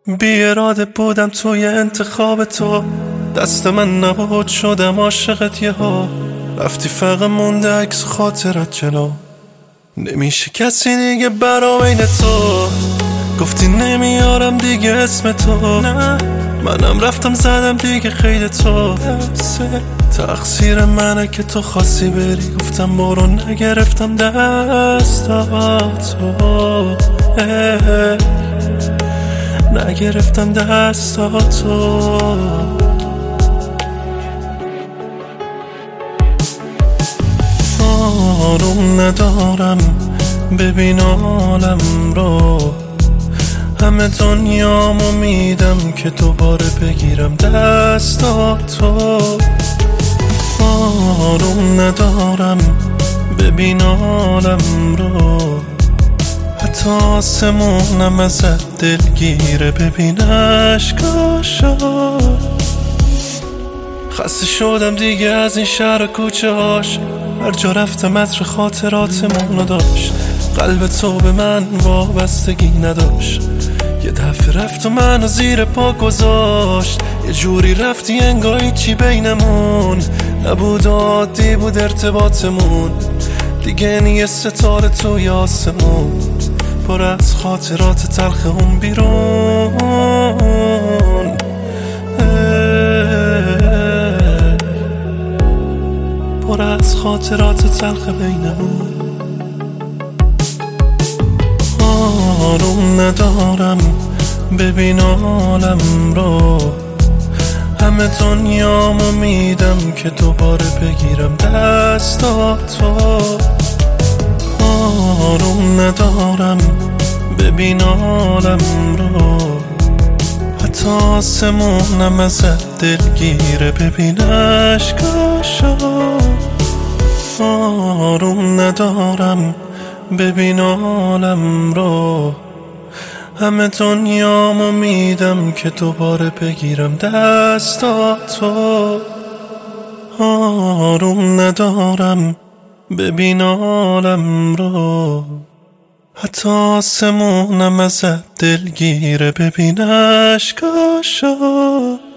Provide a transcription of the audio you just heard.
بی اراده بودم توی انتخاب تو، دست من نبود شدم عاشقت یهو. رفتی فقط مونده عکس خاطرت جلو، نمیشه کسی دیگه برا بین تو. گفتی نمیارم دیگه اسم تو، نه منم رفتم زدم دیگه خیلی تو. تقصیر منه که تو خواستی بری، گفتم برو نگرفتم دستاتو، نگرفتم دستاتو. آروم ندارم ببین عالم رو، همه دنیامو میدم که دوباره بگیرم دستاتو. آروم ندارم ببین عالم رو، حتی آسمونم ازت دلگیره ببین عشقاشو. خسته شدم دیگه از این شهر و کوچه هاش، هر جا رفتم عطر خاطراتمونو داشت. قلب تو به من وابستگی نداشت، یه دفعه رفت و منو زیر پا گذاشت. یه جوری رفتی انگار چی بینمون نبود، عادی بود ارتباطمون. دیگه نیه ستاره توی آسمون، پر از خاطرات تلخ اون بیرون. پر از خاطرات تلخ بینمون. آروم ندارم ببین عالم رو، همه دنیامو میدم که دوباره بگیرم دستاتو. آروم ندارم ببین عالم رو، حتی آسمونم ازت دلگیره ببین عشقاشو. آروم ندارم ببین عالم رو، همه دنیامو میدم که دوباره بگیرم دستاتو. آروم ندارم ببین عالم رو، حتی آسمونم ازت دلگیره ببین عشقاشو.